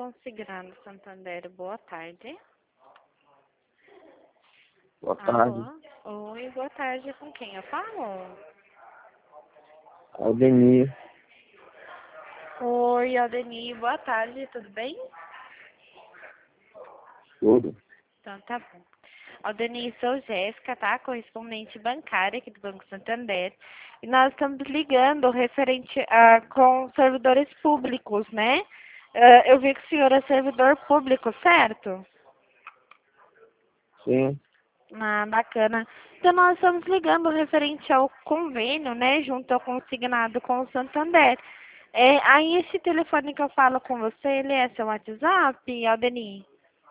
Consignado Santander, boa tarde. Boa tarde. Alô? Oi, boa tarde. Com quem eu falo? Aldenir. Oi, Aldenir, boa tarde, tudo bem? Tudo. Então tá bom. Aldenir, sou Jéssica, tá? Correspondente bancária aqui do Banco Santander. E nós estamos ligando referente com servidores públicos, né? Eu vi que o senhor é servidor público, certo? Sim. Ah, bacana. Então, nós estamos ligando referente ao convênio, né, junto ao consignado com o Santander. Aí, esse telefone que eu falo com você, ele é seu WhatsApp, Aldenir?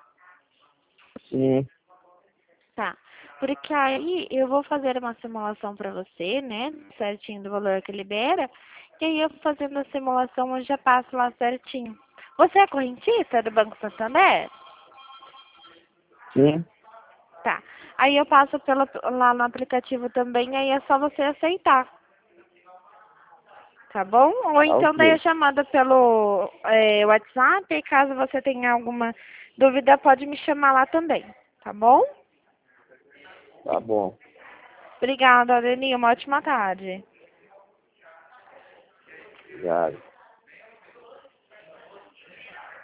Sim. Tá. Porque aí eu vou fazer uma simulação para você, né, certinho do valor que libera, e aí eu fazendo a simulação eu já passo lá certinho. Você é correntista do Banco Santander? Sim. Tá. Aí eu passo lá no aplicativo também, aí é só você aceitar. Tá bom? Ou Tá então daí a ok. chamada pelo WhatsApp, e caso você tenha alguma dúvida, pode me chamar lá também. Tá bom? Tá bom. Obrigada, Adelinha. Uma ótima tarde. Obrigado.